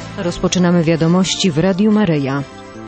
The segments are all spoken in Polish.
Rozpoczynamy wiadomości w Radiu Maryja.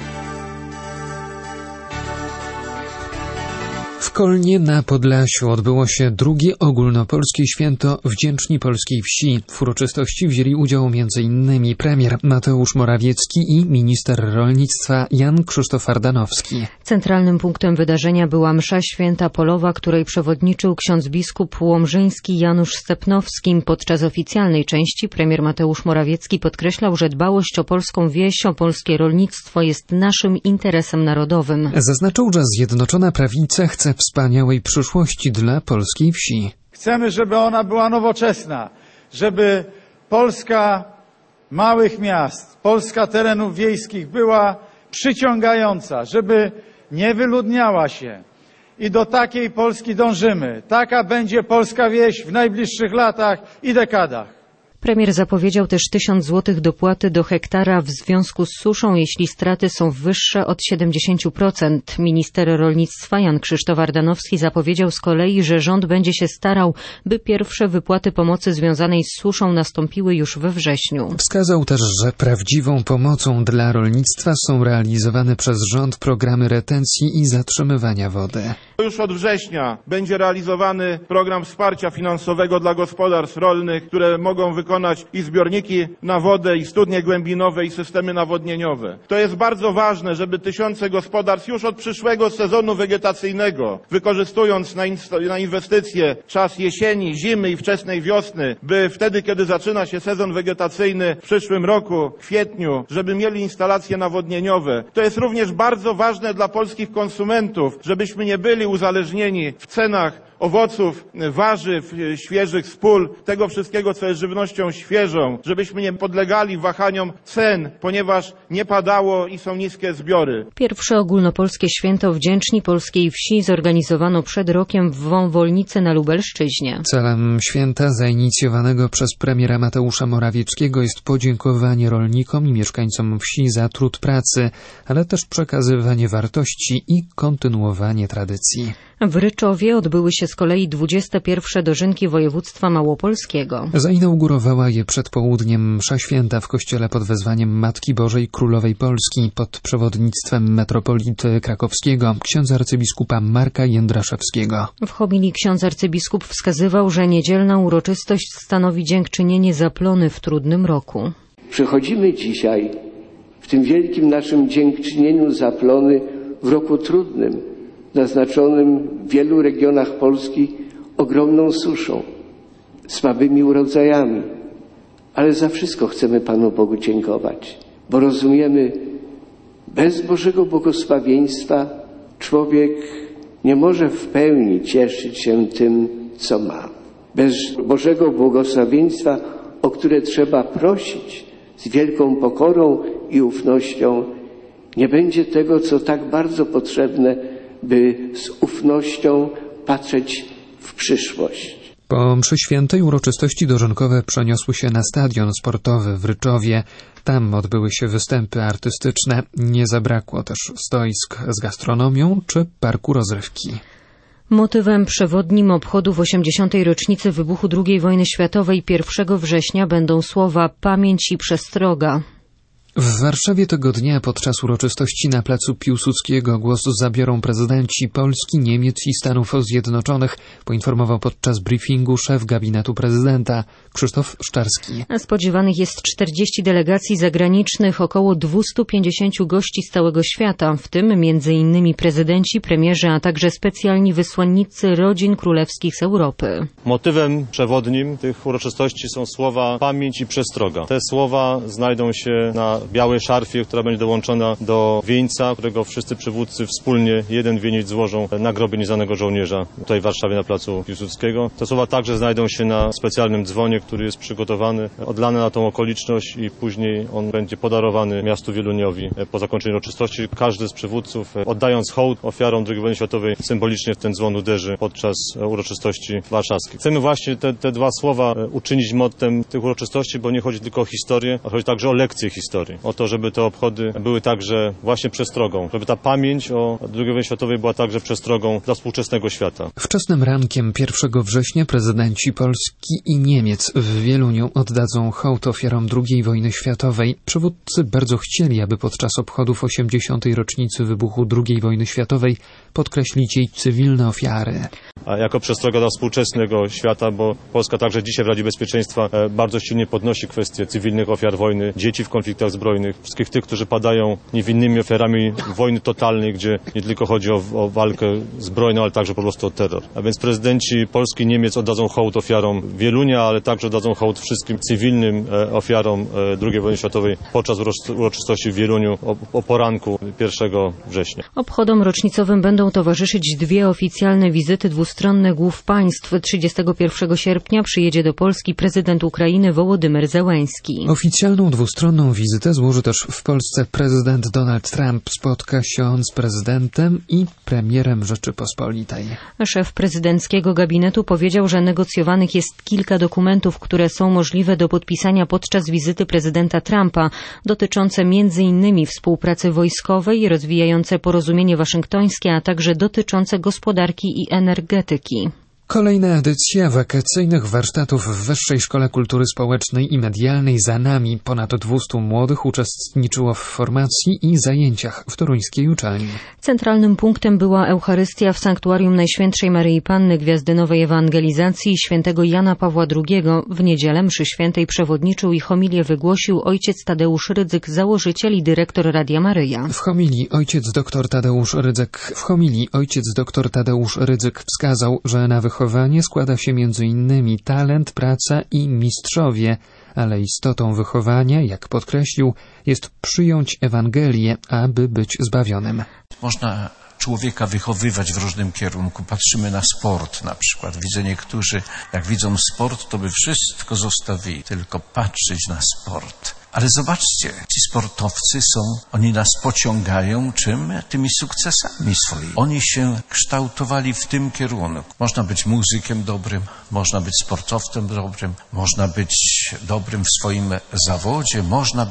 W Kolnie na Podlasiu odbyło się drugie ogólnopolskie święto Wdzięczni Polskiej Wsi. W uroczystości wzięli udział m.in. premier Mateusz Morawiecki i minister rolnictwa Jan Krzysztof Ardanowski. Centralnym punktem wydarzenia była msza święta polowa, której przewodniczył ksiądz biskup łomżyński Janusz Stepnowski. Podczas oficjalnej części premier Mateusz Morawiecki podkreślał, że dbałość o polską wieś, o polskie rolnictwo jest naszym interesem narodowym. Zaznaczył, że Zjednoczona Prawica chce wspaniałej przyszłości dla polskiej wsi. Chcemy, żeby ona była nowoczesna, żeby Polska małych miast, Polska terenów wiejskich była przyciągająca, żeby nie wyludniała się. I do takiej Polski dążymy. Taka będzie polska wieś w najbliższych latach i dekadach. Premier zapowiedział też 1000 złotych dopłaty do hektara w związku z suszą, jeśli straty są wyższe od 70%. Minister rolnictwa Jan Krzysztof Ardanowski zapowiedział z kolei, że rząd będzie się starał, by pierwsze wypłaty pomocy związanej z suszą nastąpiły już we wrześniu. Wskazał też, że prawdziwą pomocą dla rolnictwa są realizowane przez rząd programy retencji i zatrzymywania wody. Już od września będzie realizowany program wsparcia finansowego dla gospodarstw rolnych, które mogą wykonać i zbiorniki na wodę, i studnie głębinowe, i systemy nawodnieniowe. To jest bardzo ważne, żeby tysiące gospodarstw już od przyszłego sezonu wegetacyjnego, wykorzystując na inwestycje czas jesieni, zimy i wczesnej wiosny, by wtedy, kiedy zaczyna się sezon wegetacyjny w przyszłym roku, w kwietniu, żeby mieli instalacje nawodnieniowe. To jest również bardzo ważne dla polskich konsumentów, żebyśmy nie byli uzależnieni w cenach owoców, warzyw, świeżych z pól, tego wszystkiego, co jest żywnością świeżą, żebyśmy nie podlegali wahaniom cen, ponieważ nie padało i są niskie zbiory. Pierwsze ogólnopolskie święto Wdzięczni Polskiej Wsi zorganizowano przed rokiem w Wąwolnicy na Lubelszczyźnie. Celem święta zainicjowanego przez premiera Mateusza Morawieckiego jest podziękowanie rolnikom i mieszkańcom wsi za trud pracy, ale też przekazywanie wartości i kontynuowanie tradycji. W Ryczowie odbyły się z kolei 21. dożynki województwa małopolskiego. Zainaugurowała je przed południem msza święta w kościele pod wezwaniem Matki Bożej Królowej Polski pod przewodnictwem metropolity krakowskiego księdza arcybiskupa Marka Jędraszewskiego. W homilii ksiądz arcybiskup wskazywał, że niedzielna uroczystość stanowi dziękczynienie za plony w trudnym roku. Przychodzimy dzisiaj w tym wielkim naszym dziękczynieniu za plony w roku trudnym, naznaczonym w wielu regionach Polski ogromną suszą, słabymi urodzajami. Ale za wszystko chcemy Panu Bogu dziękować, bo rozumiemy, bez Bożego błogosławieństwa człowiek nie może w pełni cieszyć się tym, co ma. Bez Bożego błogosławieństwa, o które trzeba prosić z wielką pokorą i ufnością, nie będzie tego, co tak bardzo potrzebne, by z ufnością patrzeć w przyszłość. Po mszy świętej uroczystości dożynkowe przeniosły się na stadion sportowy w Ryczowie. Tam odbyły się występy artystyczne. Nie zabrakło też stoisk z gastronomią czy parku rozrywki. Motywem przewodnim obchodów 80. rocznicy wybuchu II wojny światowej 1 września będą słowa „Pamięć i przestroga”. W Warszawie tego dnia podczas uroczystości na placu Piłsudskiego głos zabiorą prezydenci Polski, Niemiec i Stanów Zjednoczonych, poinformował podczas briefingu szef gabinetu prezydenta Krzysztof Szczarski. Spodziewanych jest 40 delegacji zagranicznych, około 250 gości z całego świata, w tym m.in. prezydenci, premierzy, a także specjalni wysłannicy rodzin królewskich z Europy. Motywem przewodnim tych uroczystości są słowa „Pamięć i przestroga”. Te słowa znajdą się na białej szarfie, która będzie dołączona do wieńca, którego wszyscy przywódcy wspólnie jeden wieniec złożą na grobie nieznanego żołnierza tutaj w Warszawie na placu Piłsudskiego. Te słowa także znajdą się na specjalnym dzwonie, który jest przygotowany, odlany na tą okoliczność i później on będzie podarowany miastu Wieluniowi po zakończeniu uroczystości. Każdy z przywódców, oddając hołd ofiarom II wojny światowej, symbolicznie w ten dzwon uderzy podczas uroczystości warszawskich. Chcemy właśnie te dwa słowa uczynić mottem tych uroczystości, bo nie chodzi tylko o historię, a chodzi także o lekcję historii. Światowej. O to, żeby te obchody były także właśnie przestrogą, żeby ta pamięć o II wojnie światowej była także przestrogą dla współczesnego świata. Wczesnym rankiem 1 września prezydenci Polski i Niemiec w Wieluniu oddadzą hołd ofiarom II wojny światowej. Przywódcy bardzo chcieli, aby podczas obchodów 80. rocznicy wybuchu II wojny światowej podkreślić jej cywilne ofiary. A jako przestroga dla współczesnego świata, bo Polska także dzisiaj w Radzie Bezpieczeństwa bardzo silnie podnosi kwestię cywilnych ofiar wojny, dzieci w konfliktach zbrojnych, wszystkich tych, którzy padają niewinnymi ofiarami wojny totalnej, gdzie nie tylko chodzi o walkę zbrojną, ale także po prostu o terror. A więc prezydenci Polski i Niemiec oddadzą hołd ofiarom Wielunia, ale także oddadzą hołd wszystkim cywilnym ofiarom II wojny światowej podczas uroczystości w Wieluniu o poranku 1 września. Obchodom rocznicowym będą towarzyszyć 2 oficjalne wizyty dwustronne głów państw. 31 sierpnia przyjedzie do Polski prezydent Ukrainy Wołodymyr Zełenski. Oficjalną dwustronną wizytę złoży też w Polsce prezydent Donald Trump. Spotka się on z prezydentem i premierem Rzeczypospolitej. Szef prezydenckiego gabinetu powiedział, że negocjowanych jest kilka dokumentów, które są możliwe do podpisania podczas wizyty prezydenta Trumpa, dotyczące m.in. współpracy wojskowej, rozwijające porozumienie waszyngtońskie, a także dotyczące gospodarki i energetyki. Kolejna edycja wakacyjnych warsztatów w Wyższej Szkole Kultury Społecznej i Medialnej za nami. Ponad 200 młodych uczestniczyło w formacji i zajęciach w toruńskiej uczelni. Centralnym punktem była Eucharystia w Sanktuarium Najświętszej Maryi Panny Gwiazdy Ewangelizacji świętego Jana Pawła II. W niedzielę mszy świętej przewodniczył i homilię wygłosił ojciec Tadeusz Rydzyk, założyciel i dyrektor Radia Maryja. W homilii ojciec dr Tadeusz Rydzyk wskazał, że na wychowanie składa się m.in. talent, praca i mistrzowie, ale istotą wychowania, jak podkreślił, jest przyjąć Ewangelię, aby być zbawionym. Można człowieka wychowywać w różnym kierunku. Patrzymy na sport na przykład. Widzę niektórzy, jak widzą sport, to by wszystko zostawili, tylko patrzeć na sport. Ale zobaczcie, ci sportowcy oni nas pociągają czym? Tymi sukcesami swoimi. Oni się kształtowali w tym kierunku. Można być muzykiem dobrym, można być sportowcem dobrym, można być dobrym w swoim zawodzie,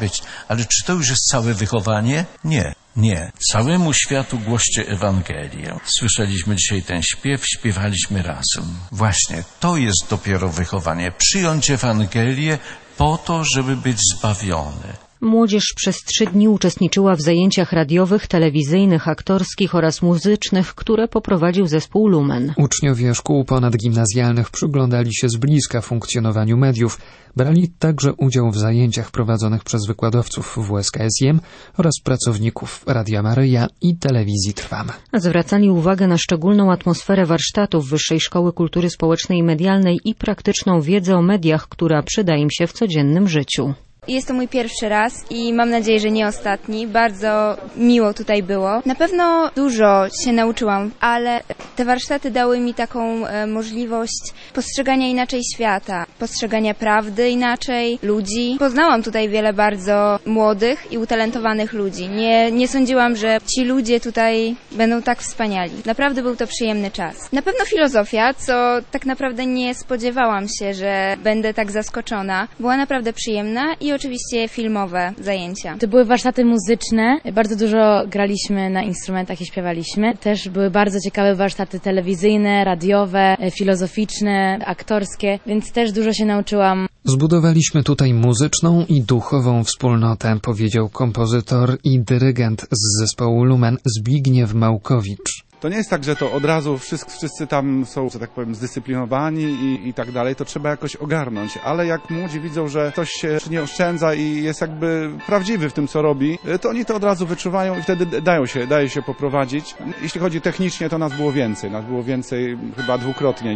ale czy to już jest całe wychowanie? Nie. Całemu światu głoście Ewangelię. Słyszeliśmy dzisiaj ten śpiew, śpiewaliśmy razem. Właśnie, to jest dopiero wychowanie. Przyjąć Ewangelię po to, żeby być zbawiony. Młodzież przez 3 dni uczestniczyła w zajęciach radiowych, telewizyjnych, aktorskich oraz muzycznych, które poprowadził zespół Lumen. Uczniowie szkół ponadgimnazjalnych przyglądali się z bliska funkcjonowaniu mediów. Brali także udział w zajęciach prowadzonych przez wykładowców WSKSM oraz pracowników Radia Maryja i Telewizji Trwam. Zwracali uwagę na szczególną atmosferę warsztatów Wyższej Szkoły Kultury Społecznej i Medialnej i praktyczną wiedzę o mediach, która przyda im się w codziennym życiu. Jest to mój pierwszy raz i mam nadzieję, że nie ostatni. Bardzo miło tutaj było. Na pewno dużo się nauczyłam, ale te warsztaty dały mi taką możliwość postrzegania inaczej świata, postrzegania prawdy inaczej, ludzi. Poznałam tutaj wiele bardzo młodych i utalentowanych ludzi. Nie sądziłam, że ci ludzie tutaj będą tak wspaniali. Naprawdę był to przyjemny czas. Na pewno filozofia, co tak naprawdę nie spodziewałam się, że będę tak zaskoczona. Była naprawdę przyjemna i oczywiście filmowe zajęcia. To były warsztaty muzyczne, bardzo dużo graliśmy na instrumentach i śpiewaliśmy. Też były bardzo ciekawe warsztaty telewizyjne, radiowe, filozoficzne, aktorskie, więc też dużo się nauczyłam. Zbudowaliśmy tutaj muzyczną i duchową wspólnotę, powiedział kompozytor i dyrygent z zespołu Lumen Zbigniew Małkowicz. To nie jest tak, że to od razu wszyscy tam są, że tak powiem, zdyscyplinowani i tak dalej, to trzeba jakoś ogarnąć, ale jak młodzi widzą, że ktoś się nie oszczędza i jest jakby prawdziwy w tym, co robi, to oni to od razu wyczuwają i wtedy daje się poprowadzić. Jeśli chodzi technicznie, to nas było więcej chyba 2-krotnie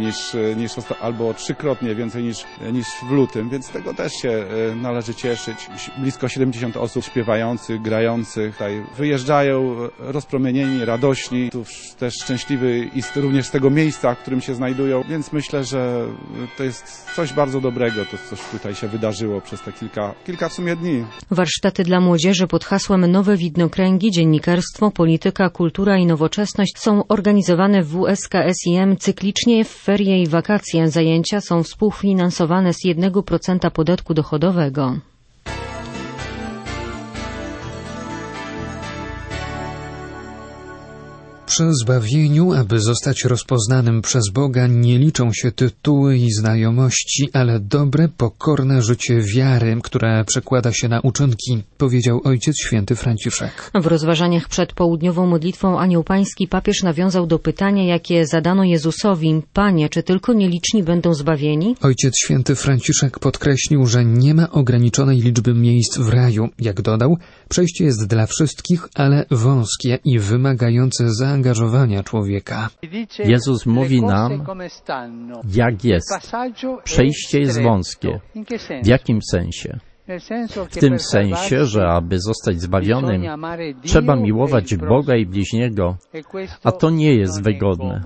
albo 3-krotnie więcej niż w lutym, więc tego też się należy cieszyć. Blisko 70 osób śpiewających, grających, tutaj wyjeżdżają rozpromienieni, radośni, tu też szczęśliwy i również z tego miejsca, w którym się znajdują, więc myślę, że to jest coś bardzo dobrego, to coś tutaj się wydarzyło przez te kilka w sumie dni. Warsztaty dla młodzieży pod hasłem Nowe widnokręgi, dziennikarstwo, polityka, kultura i nowoczesność są organizowane w WSKSiM cyklicznie w ferie i wakacje. Zajęcia są współfinansowane z 1% podatku dochodowego. Przy zbawieniu, aby zostać rozpoznanym przez Boga, nie liczą się tytuły i znajomości, ale dobre, pokorne życie wiary, które przekłada się na uczynki, powiedział Ojciec Święty Franciszek. W rozważaniach przed południową modlitwą Anioł Pański papież nawiązał do pytania, jakie zadano Jezusowi: Panie, czy tylko nieliczni będą zbawieni? Ojciec Święty Franciszek podkreślił, że nie ma ograniczonej liczby miejsc w raju. Jak dodał, przejście jest dla wszystkich, ale wąskie i wymagające zaangażowania człowieka. Jezus mówi nam, jak jest. Przejście jest wąskie. W jakim sensie? W tym sensie, że aby zostać zbawionym, trzeba miłować Boga i bliźniego, a to nie jest wygodne.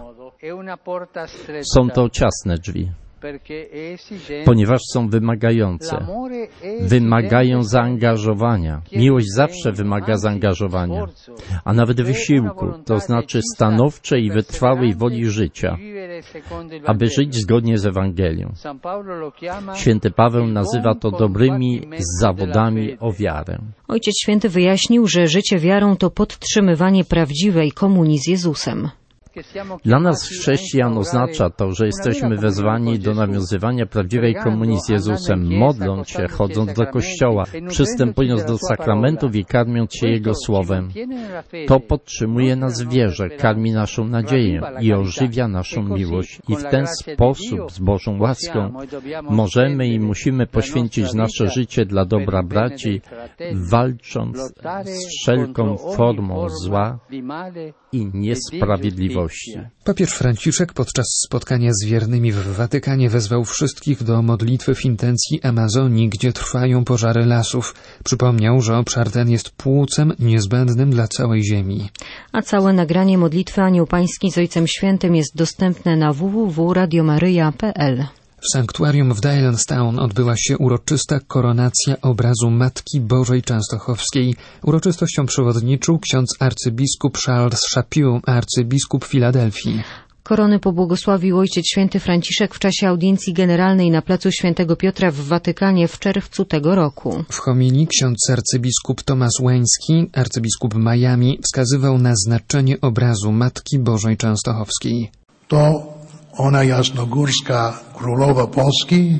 Są to ciasne drzwi, ponieważ są wymagające. Wymagają zaangażowania. Miłość zawsze wymaga zaangażowania, a nawet wysiłku, to znaczy stanowczej i wytrwałej woli życia, aby żyć zgodnie z Ewangelią. Święty Paweł nazywa to dobrymi zawodami o wiarę. Ojciec Święty wyjaśnił, że życie wiarą to podtrzymywanie prawdziwej komunii z Jezusem. Dla nas chrześcijan oznacza to, że jesteśmy wezwani do nawiązywania prawdziwej komunii z Jezusem, modląc się, chodząc do kościoła, przystępując do sakramentów i karmiąc się Jego Słowem. To podtrzymuje nas w wierze, karmi naszą nadzieję i ożywia naszą miłość. I w ten sposób, z Bożą łaską, możemy i musimy poświęcić nasze życie dla dobra braci, walcząc z wszelką formą zła i niesprawiedliwości. Papież Franciszek podczas spotkania z wiernymi w Watykanie wezwał wszystkich do modlitwy w intencji Amazonii, gdzie trwają pożary lasów. Przypomniał, że obszar ten jest płucem niezbędnym dla całej ziemi. A całe nagranie modlitwy Anioł Pański z Ojcem Świętym jest dostępne na www.radiomaryja.pl. W sanktuarium w Dailenstown odbyła się uroczysta koronacja obrazu Matki Bożej Częstochowskiej. Uroczystością przewodniczył ksiądz arcybiskup Charles Chaput, arcybiskup Filadelfii. Korony pobłogosławił Ojciec Święty Franciszek w czasie audiencji generalnej na placu Świętego Piotra w Watykanie w czerwcu tego roku. W homilii ksiądz arcybiskup Tomasz Łeński, arcybiskup Miami, wskazywał na znaczenie obrazu Matki Bożej Częstochowskiej. To ona jasnogórska królowa Polski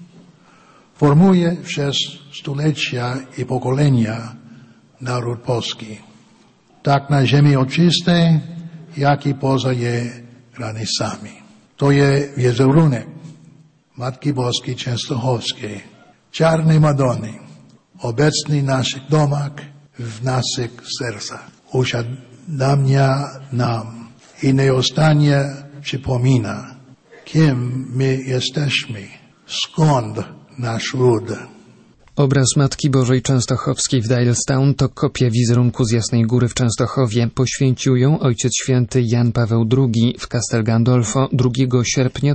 formuje przez stulecia i pokolenia naród polski, tak na ziemi ojczystej, jak i poza jej granicami. To jest wizerunek Matki Boskiej Częstochowskiej, czarnej Madony, obecny w naszych domach, w naszych sercach. Uświadamia nam i nieustannie przypomina, kim my jesteśmy, skąd nasz ród. Obraz Matki Bożej Częstochowskiej w Dailenstown to kopia wizerunku z Jasnej Góry w Częstochowie. Poświęcił ją Ojciec Święty Jan Paweł II w Castel Gandolfo 2 sierpnia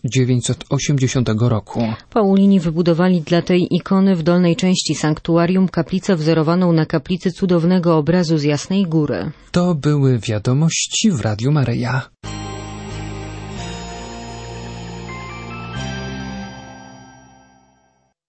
1980 roku. Paulini wybudowali dla tej ikony w dolnej części sanktuarium kaplicę wzorowaną na kaplicy cudownego obrazu z Jasnej Góry. To były wiadomości w Radiu Maryja.